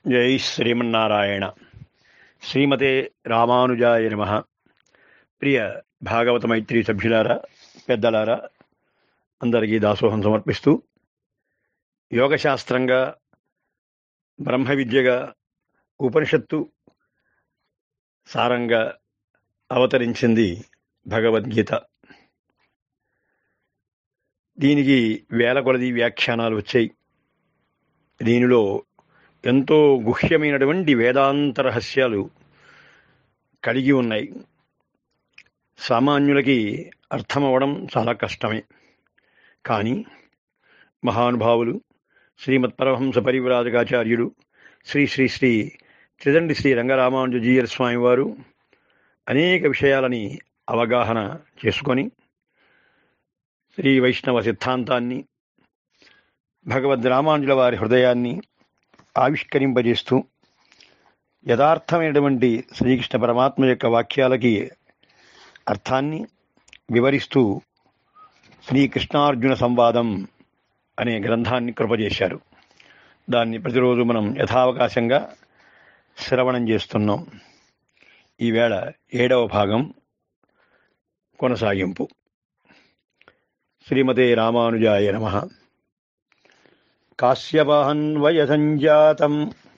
జై శ్రీమన్నారాయణ. శ్రీమతే రామానుజాయ నమః. ప్రియ భాగవత మైత్రి సభ్యులారా, పెద్దలారా, అందరికీ దాసోహం సమర్పిస్తూ, యోగశాస్త్రంగా, బ్రహ్మ విద్యగా, ఉపనిషత్తు సారంగా అవతరించింది భగవద్గీత. దీనికి వేల కొలది వ్యాఖ్యానాలు వచ్చాయి. దీనిలో ఎంతో గుహ్యమైనటువంటి వేదాంత రహస్యాలు కలిగి ఉన్నాయి. సామాన్యులకి అర్థమవడం చాలా కష్టమే. కానీ మహానుభావులు శ్రీమత్ పరమహంస పరివ్రాజకాచార్యుడు శ్రీ శ్రీ శ్రీ త్రిదండి శ్రీ రంగరామానుజీయర్ స్వామి వారు అనేక విషయాలని అవగాహన చేసుకొని శ్రీ వైష్ణవ సిద్ధాంతాన్ని, భగవద్ రామానుజుల వారి హృదయాన్ని ఆవిష్కరింపజేస్తూ యథార్థమైనటువంటి శ్రీకృష్ణ పరమాత్మ యొక్క వాక్యాలకి అర్థాన్ని వివరిస్తూ శ్రీకృష్ణార్జున సంవాదం అనే గ్రంథాన్ని కృపజేశారు. దాన్ని ప్రతిరోజు మనం యథావకాశంగా శ్రవణం చేస్తున్నాం. ఈవేళ 7వ భాగం కొనసాగింపు. శ్రీమతే రామానుజాయ నమః. కాశ్యపాన్వయ సంజాతం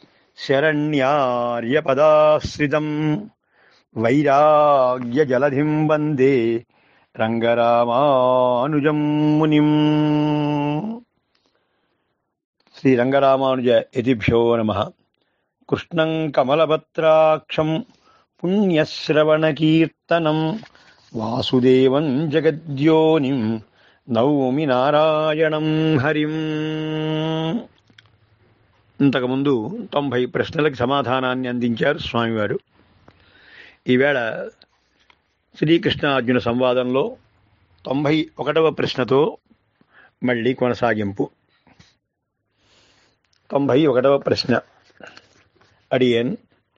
శరణ్యార్యపదాశ్రితం వైరాగ్య జలధిం వందే రంగరామానుజం మునిం. శ్రీ రంగరామానుజ యతిభ్యో నమః. కృష్ణం కమలపత్రాక్షం పుణ్యశ్రవణకీర్తనం వాసుదేవం జగద్యోనిం నౌమి నారాయణం హరిం. ఇంతకుముందు 90 ప్రశ్నలకు సమాధానాన్ని అందించారు స్వామివారు. ఈవేళ శ్రీకృష్ణార్జున సంవాదంలో 91వ ప్రశ్నతో మళ్ళీ కొనసాగింపు. 91వ ప్రశ్న అడియన్.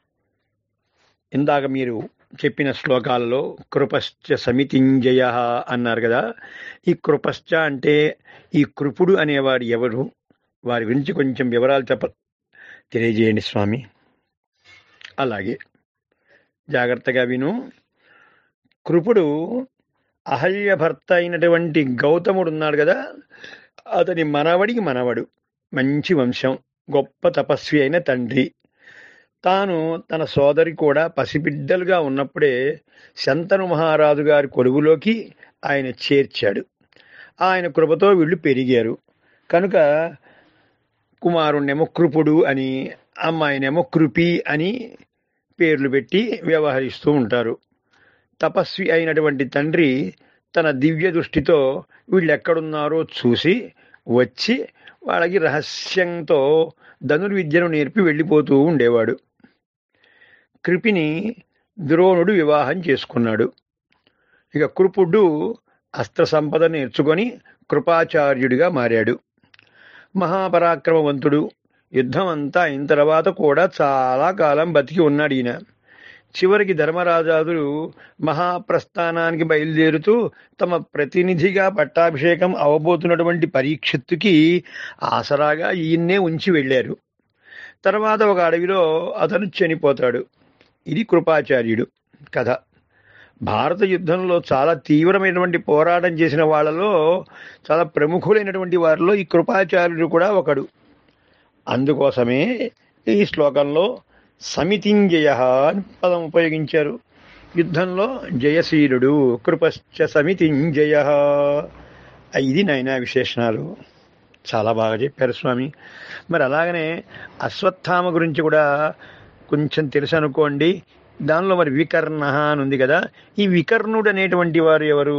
ఇందాక మీరు చెప్పిన శ్లోకాలలో కృపశ్చ సమితింజయ అన్నారు కదా. ఈ కృపశ్చ అంటే ఈ కృపుడు అనేవాడు ఎవరు? వారి గురించి కొంచెం వివరాలు తెలియజేయండి స్వామి. అలాగే జాగ్రత్తగా విను. కృపుడు అహల్య భర్త అయినటువంటి గౌతముడు ఉన్నాడు కదా, అతని మనవడికి మనవడు, మంచి వంశం, గొప్ప తపస్వి అయిన తండ్రి. తాను తన సోదరి కూడా పసిబిడ్డలుగా ఉన్నప్పుడే శంతను మహారాజు గారి కొలువులోకి ఆయన చేర్చాడు. ఆయన కృపతో వీళ్ళు పెరిగారు కనుక కుమారుణ్ణేమో కృపుడు అని, అమ్మాయినేమో కృపి అని పేర్లు పెట్టి వ్యవహరిస్తూ ఉంటారు. తపస్వి అయినటువంటి తండ్రి తన దివ్య దృష్టితో వీళ్ళు ఎక్కడున్నారో చూసి వచ్చి వాళ్ళకి రహస్యంతో ధనుర్విద్యను నేర్పి వెళ్ళిపోతూ ఉండేవాడు. కృపిని ద్రోణుడు వివాహం చేసుకున్నాడు. ఇక కృపుడు అస్త్ర సంపద నేర్చుకొని కృపాచార్యుడిగా మారాడు. మహాపరాక్రమవంతుడు. యుద్ధం అంతా అయిన తర్వాత కూడా చాలా కాలం బతికి ఉన్నాడు ఈయన. చివరికి ధర్మరాజాదులు మహాప్రస్థానానికి బయలుదేరుతూ తమ ప్రతినిధిగా పట్టాభిషేకం అవబోతున్నటువంటి పరీక్షిత్తుకి ఆసరాగా ఈయన్నే ఉంచి వెళ్ళారు. తర్వాత ఒక అడవిలో అతను చనిపోతాడు. ఇది కృపాచార్యుడు కథ. భారత యుద్ధంలో చాలా తీవ్రమైనటువంటి పోరాటం చేసిన వాళ్ళలో చాలా ప్రముఖులైనటువంటి వారిలో ఈ కృపాచార్యుడు కూడా ఒకడు. అందుకోసమే ఈ శ్లోకంలో సమితింజయ అని పదం ఉపయోగించారు. యుద్ధంలో జయశీలుడు, కృపశ్చ సమితింజయ. ఇది నైనా విశేషణాలు. చాలా బాగా చెప్పారు స్వామి. మరి అలాగనే అశ్వత్థామ గురించి కూడా కొంచెం తెలుసు అనుకోండి. దానిలో మరి వికర్ణ అని ఉంది కదా, ఈ వికర్ణుడు అనేటువంటి వారు ఎవరు?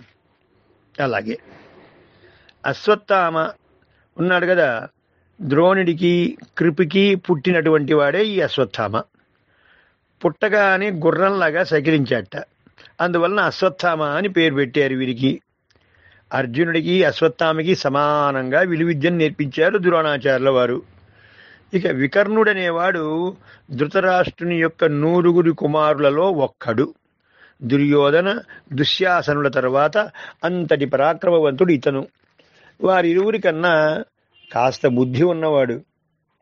అలాగే అశ్వత్థామ ఉన్నాడు కదా, ద్రోణుడికి కృపికి పుట్టినటువంటి వాడే ఈ అశ్వత్థామ. పుట్టగానే గుర్రంలాగా సకిలించాట. అందువలన అశ్వత్థామ అని పేరు పెట్టారు వీరికి. అర్జునుడికి అశ్వత్థామకి సమానంగా విలువిద్యను నేర్పించారు ద్రోణాచార్యుల వారు. ఇక వికర్ణుడనేవాడు ధృతరాష్ట్రుని యొక్క 9 కుమారులలో ఒక్కడు. దుర్యోధన, దుశ్శాసనుల తర్వాత అంతటి పరాక్రమవంతుడు ఇతను. వారిరువురి కన్నా కాస్త బుద్ధి ఉన్నవాడు.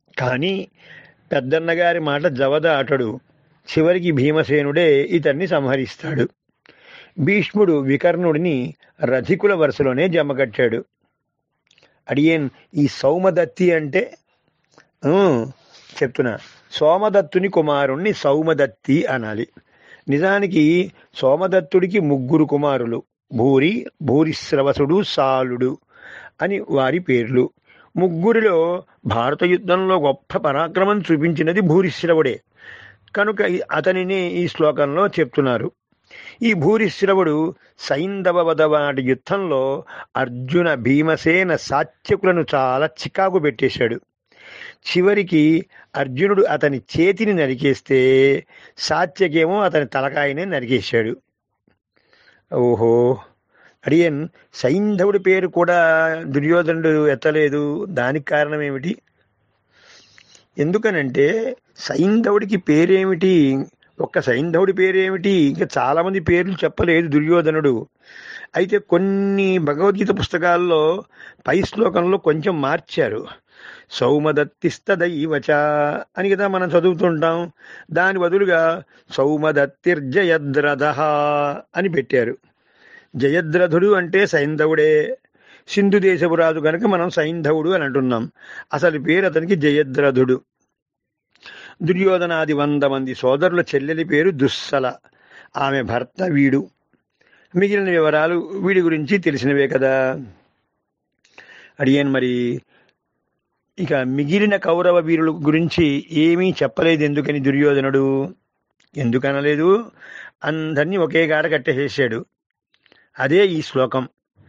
కానీ పెద్దన్నగారి మాట జవదాటడు. చివరికి భీమసేనుడే ఇతన్ని సంహరిస్తాడు. భీష్ముడు వికర్ణుడిని రథికుల వరుసలోనే జమకట్టాడు. అడియేన్ ఈ సౌమదత్తి అంటే ఊ, చెప్తున్నా, సోమదత్తుని కుమారుణ్ణి సౌమదత్తి అనాలి. నిజానికి సోమదత్తుడికి ముగ్గురు కుమారులు, భూరి, భూరిశ్రవసుడు, సాలుడు అని వారి పేర్లు. ముగ్గురిలో భారత యుద్ధంలో గొప్ప పరాక్రమం చూపించినది భూరిశ్రవుడే కనుక అతనిని ఈ శ్లోకంలో చెప్తున్నారు. ఈ భూరిశ్రవుడు సైంధవ వధవాడి యుద్ధంలో అర్జున, భీమసేన, సాత్యకులను చాలా చికాకు పెట్టేశాడు. చివరికి అర్జునుడు అతని చేతిని నరికేస్తే సాత్యకేమో అతని తలకాయనే నరికేశాడు. ఓహో, అడియన్ సైంధవుడి పేరు కూడా దుర్యోధనుడు ఎత్తలేదు. దానికి కారణం ఏమిటి? ఎందుకనంటే సైంధవుడికి పేరేమిటి, ఒక్క సైంధవుడి పేరేమిటి, ఇంకా చాలా మంది పేర్లు చెప్పలేదు దుర్యోధనుడు. అయితే కొన్ని భగవద్గీత పుస్తకాల్లో పై శ్లోకంలో కొంచెం మార్చారు. సౌమదత్తిస్తదైవచ అని కదా మనం చదువుతుంటాం. దాని బదులుగా సౌమదత్తిర్జయద్రథ అని పెట్టారు. జయద్రథుడు అంటే సైంధవుడే. సింధు దేశపు రాజు కనుక మనం సైంధవుడు అని అంటున్నాం. అసలు పేరు అతనికి జయద్రథుడు. దుర్యోధనాది 100 మంది సోదరుల చెల్లెలి పేరు దుస్సల. ఆమె భర్త వీడు. మిగిలిన వివరాలు వీడి గురించి తెలిసినవే కదా. అడిగాను మరి ఇక మిగిలిన కౌరవ వీరుల గురించి ఏమీ చెప్పలేదు. ఎందుకని దుర్యోధనుడు? ఎందుకనలేదు? అందరినీ ఒకే గాడ కట్టేసేసాడు. అదే ఈ శ్లోకం.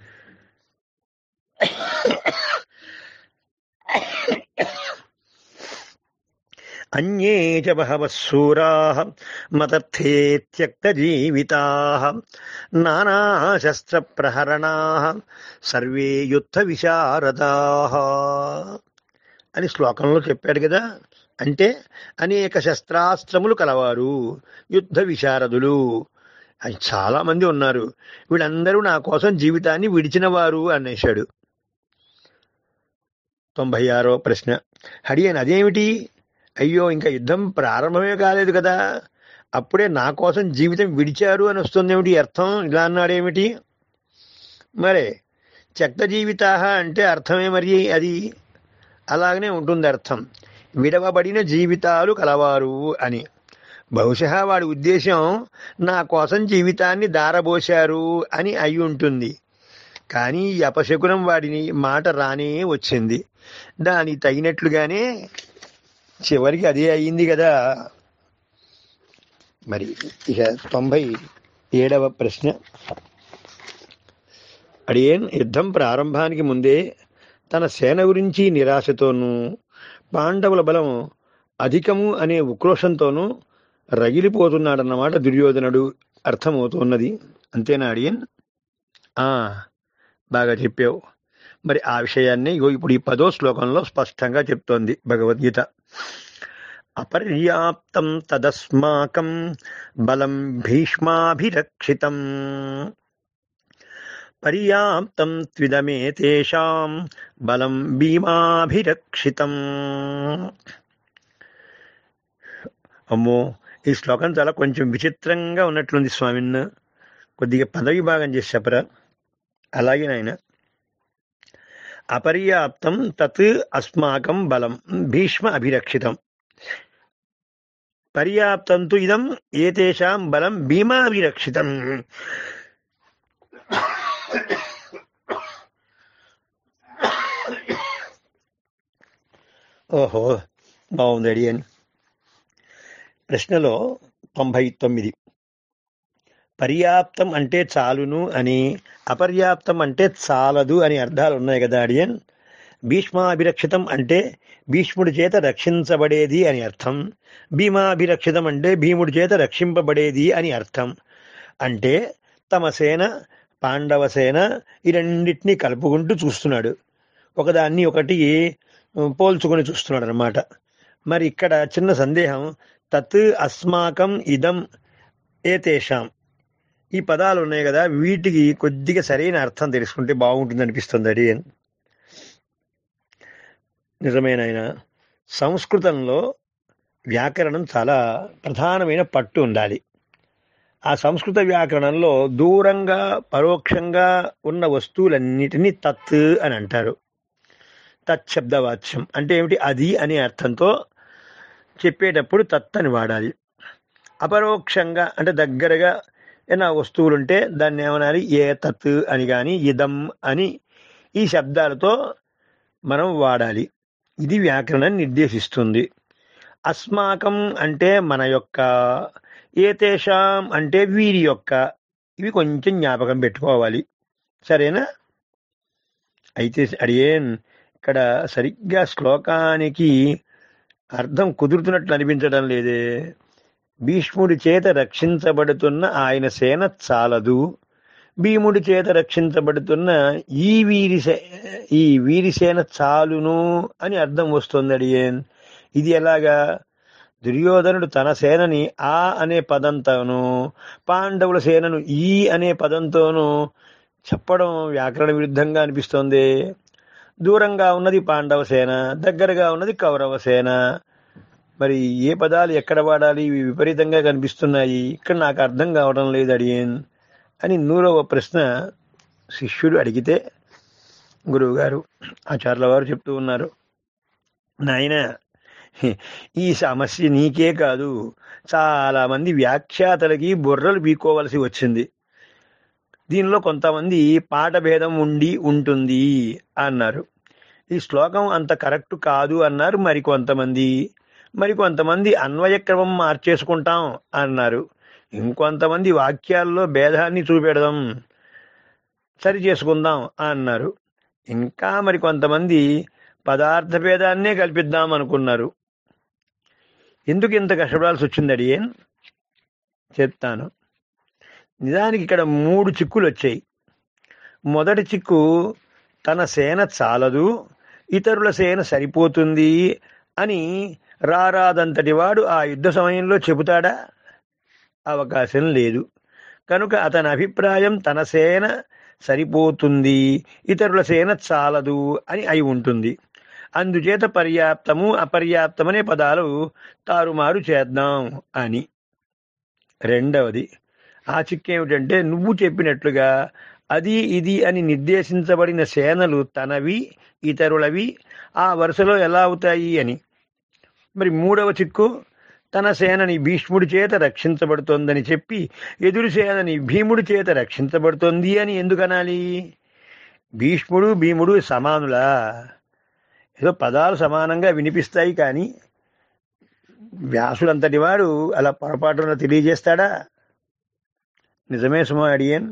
అన్యే చ బహవః శూరాః మదర్థే త్యక్తజీవితాః నానాశస్త్రప్రహరణాః సర్వే యుద్ధ విశారదాః అని శ్లోకంలో చెప్పాడు కదా. అంటే అనేక శస్త్రాస్త్రములు కలవారు, యుద్ధ విశారదులు అని చాలా మంది ఉన్నారు. వీళ్ళందరూ నా కోసం జీవితాన్ని విడిచిన వారు అనేశాడు. 96వ ప్రశ్న. హడియన్ అదేమిటి? అయ్యో, ఇంకా యుద్ధం ప్రారంభమే కాలేదు కదా, అప్పుడే నా కోసం జీవితం విడిచారు అని వస్తుందేమిటి అర్థం? ఇలా అన్నాడేమిటి? మరే త్యక్త జీవితాహ అంటే అర్థమే మరి అది అలాగనే ఉంటుంది అర్థం. విడవబడిన జీవితాలు కలవారు అని. బహుశా వాడి ఉద్దేశం నా కోసం జీవితాన్ని దారబోశారు అని అయి ఉంటుంది. కానీ ఈ అపశకునం వాడిని మాట రానే వచ్చింది. దానికి తగినట్లుగానే చివరికి అదే అయ్యింది కదా. మరి ఇక 97వ ప్రశ్న. అడియేన్ యుద్ధం ప్రారంభానికి ముందే తన సేన గురించి నిరాశతోనూ పాండవుల బలం అధికము అనే ఉక్రోషంతోనూ రగిలిపోతున్నాడన్నమాట దుర్యోధనుడు. అర్థమవుతున్నది అంతేనా అడియన్? బాగా చెప్పావు. మరి ఆ విషయాన్ని ఇప్పుడు ఈ 10వ శ్లోకంలో స్పష్టంగా చెప్తోంది భగవద్గీత. అపర్యాప్తం తదస్మాకం బలం భీష్మాభిరక్షితం పర్యాప్తం త్విదమేతేషాం బలం భీమాభిరక్షితం. అమ్మో, ఈ శ్లోకం చాలా కొంచెం విచిత్రంగా ఉన్నట్లుంది స్వామిన్న. కొద్దిగా పదవి భాగం చేసి చెప్పరా? అలాగే నాయన. అపర్యాప్తం తత్ అస్మాకం బలం భీష్మ అభిరక్షితం పర్యాప్తం తు ఇదం ఏతేషాం బలం భీమాభిరక్షితం. ఓహో, బాగుంది అడియన్. ప్రశ్నలో 99 పర్యాప్తం అంటే చాలును అని, అపర్యాప్తం అంటే చాలదు అని అర్థాలు ఉన్నాయి కదా అడియన్. భీష్మాభిరక్షితం అంటే భీష్ముడి చేత రక్షించబడేది అని అర్థం. భీమాభిరక్షితం అంటే భీముడి చేత రక్షింపబడేది అని అర్థం. అంటే తమ సేన, పాండవ సేన ఈ రెండింటినీ కలుపుకుంటూ చూస్తున్నాడు. ఒకదాన్ని ఒకటి పోల్చుకొని చూస్తున్నాడు అన్నమాట. మరి ఇక్కడ చిన్న సందేహం. తత్ అస్మాకం ఇదం ఏతేషాం ఈ పదాలు ఉన్నాయి కదా, వీటికి కొద్దిగా సరైన అర్థం తెలుసుకుంటే బాగుంటుంది అనిపిస్తుంది అది. నిజమేనాయన. సంస్కృతంలో వ్యాకరణం చాలా ప్రధానమైన పట్టు ఉండాలి. ఆ సంస్కృత వ్యాకరణంలో దూరంగా పరోక్షంగా ఉన్న వస్తువులన్నిటినీ తత్ అని అంటారు. తచ్చబ్దవాచ్యం అంటే ఏమిటి? అది అనే అర్థంతో చెప్పేటప్పుడు తత్ అని వాడాలి. అపరోక్షంగా అంటే దగ్గరగా ఏమైనా వస్తువులుంటే దాన్ని ఏమనాలి? ఏ తత్ అని కానీ ఇదం అని ఈ శబ్దాలతో మనం వాడాలి. ఇది వ్యాకరణం నిర్దేశిస్తుంది. అస్మాకం అంటే మన యొక్క, ఏతేషాం అంటే వీరి యొక్క, ఇవి కొంచెం జ్ఞాపకం పెట్టుకోవాలి. సరేనా? అయితే అడిగేన్ ఇక్కడ సరిగ్గా శ్లోకానికి అర్థం కుదురుతున్నట్లు అనిపించడం లేదే. భీష్ముడి చేత రక్షించబడుతున్న ఆయన సేన చాలదు, భీముడి చేత రక్షించబడుతున్న ఈ వీరిసేన చాలును అని అర్థం వస్తుంది అడిగేన్. ఇది ఎలాగా? దుర్యోధనుడు తన సేనని ఆ అనే పదంతోనూ, పాండవుల సేనను ఈ అనే పదంతోనూ చెప్పడం వ్యాకరణ విరుద్ధంగా అనిపిస్తోంది. దూరంగా ఉన్నది పాండవ సేన, దగ్గరగా ఉన్నది కౌరవ సేన. మరి ఏ పదాలు ఎక్కడ వాడాలి? ఇవి విపరీతంగా కనిపిస్తున్నాయి. ఇక్కడ నాకు అర్థం కావడం లేదు అడిగేన్ అని 100వ ప్రశ్న శిష్యుడు అడిగితే గురువుగారు ఆచార్యుల వారు చెప్తూ ఉన్నారు, నాయన ఈ సమస్య నీకే కాదు, చాలా మంది వ్యాఖ్యాతలకి బుర్రలు పీక్కోవలసి వచ్చింది. దీనిలో కొంతమంది పాఠభేదం ఉంటుంది అన్నారు. ఈ శ్లోకం అంత కరెక్ట్ కాదు అన్నారు మరికొంతమంది అన్వయక్రమం మార్చేసుకుంటాం అన్నారు. ఇంకొంతమంది వాక్యాల్లో భేదాన్ని చూపెడదాం, సరి చేసుకుందాం అన్నారు. ఇంకా మరికొంతమంది పదార్థ భేదాన్నే కల్పిద్దాం అనుకున్నారు. ఎందుకు ఇంత కష్టపడాల్సి వచ్చింది అడిగేన్ చెప్తాను. నిజానికి ఇక్కడ 3 చిక్కులు వచ్చాయి. మొదటి చిక్కు, తన సేన చాలదు, ఇతరుల సేన సరిపోతుంది అని రారాదంతటి వాడు ఆ యుద్ధ సమయంలో చెబుతాడా? అవకాశం లేదు. కనుక అతని అభిప్రాయం తన సేన సరిపోతుంది, ఇతరుల సేన చాలదు అని అయి ఉంటుంది. అందుచేత పర్యాప్తము అపర్యాప్తమనే పదాలు తారుమారు చేద్దాం అని. రెండవది, ఆ చిక్కేమిటంటే నువ్వు చెప్పినట్లుగా అది ఇది అని నిర్దేశించబడిన సేనలు తనవి ఇతరులవి ఆ వరుసలో ఎలా అవుతాయి అని. మరి మూడవ చిక్కు, తన సేనని భీష్ముడి చేత రక్షించబడుతోందని చెప్పి ఎదురు సేనని భీముడి చేత రక్షించబడుతోంది అని ఎందుకనాలి? భీష్ముడు భీముడు సమానులా? ఏదో పదాలు సమానంగా వినిపిస్తాయి, కానీ వ్యాసుడంతటి వాడు అలా పొరపాటున తెలియజేస్తాడా? నిజమే సుమా అడియన్,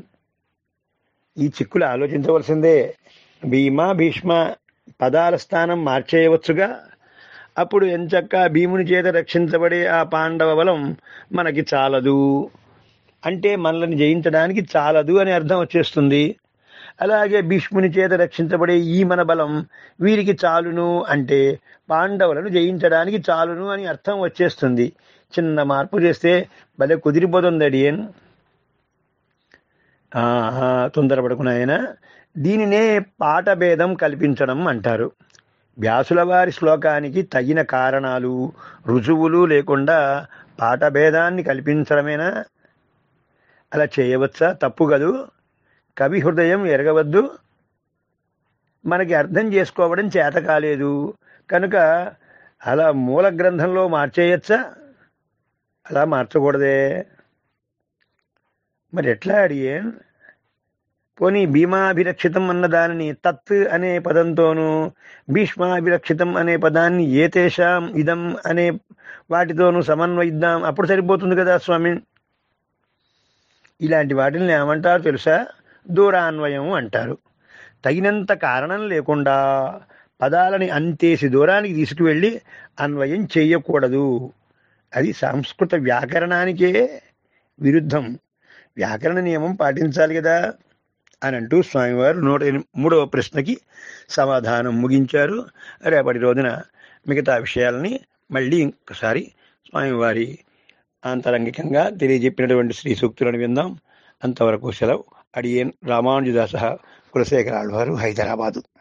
ఈ చిక్కులు ఆలోచించవలసిందే. భీష్మ పదాల స్థానం మార్చేయవచ్చుగా. అప్పుడు ఎంచక్కా భీముని చేత రక్షించబడే ఆ పాండవ బలం మనకి చాలదు అంటే మనల్ని జయించడానికి చాలదు అని అర్థం వచ్చేస్తుంది. అలాగే భీష్ముని చేత రక్షించబడే ఈ మన బలం వీరికి చాలును అంటే పాండవులను జయించడానికి చాలును అని అర్థం వచ్చేస్తుంది. చిన్న మార్పు చేస్తే భలే కుదిరిపోతుంది అడియన్. తొందరపడుకున్నాయన. దీనినే పాఠభేదం కల్పించడం అంటారు. వ్యాసుల వారి శ్లోకానికి తగిన కారణాలు రుజువులు లేకుండా పాఠభేదాన్ని కల్పించడమేనా? అలా చేయవచ్చా? తప్పు కదూ. కవి హృదయం ఎరగవద్దు. మనకి అర్థం చేసుకోవడం చేత కాలేదు కనుక అలా మూల గ్రంథంలో మార్చేయచ్చా? అలా మార్చకూడదే. మరి ఎట్లా అడిగేన్? పోనీ భీమాభిరక్షితం అన్న దానిని తత్ అనే పదంతోనూ, భీష్మాభిరక్షితం అనే పదాన్ని ఏతేషాం ఇదం అనే వాటితోనూ సమన్వయిద్దాం, అప్పుడు సరిపోతుంది కదా స్వామి. ఇలాంటి వాటిని ఏమంటారు తెలుసా? దూరాన్వయం అంటారు. తగినంత కారణం లేకుండా పదాలని అంతేసి దూరానికి తీసుకువెళ్ళి అన్వయం చేయకూడదు. అది సంస్కృత వ్యాకరణానికే విరుద్ధం. వ్యాకరణ నియమం పాటించాలి కదా అని అంటూ స్వామివారు 103వ ప్రశ్నకి సమాధానం ముగించారు. రేపటి రోజున మిగతా విషయాలని మళ్ళీ ఇంకొకసారి స్వామివారి ఆంతరంగికంగా తెలియజెప్పినటువంటి శ్రీ సూక్తులను విందాం. అంతవరకు సెలవు. అడియేన్ రామానుజదాస కులశేఖర ఆళ్వారు, హైదరాబాదు.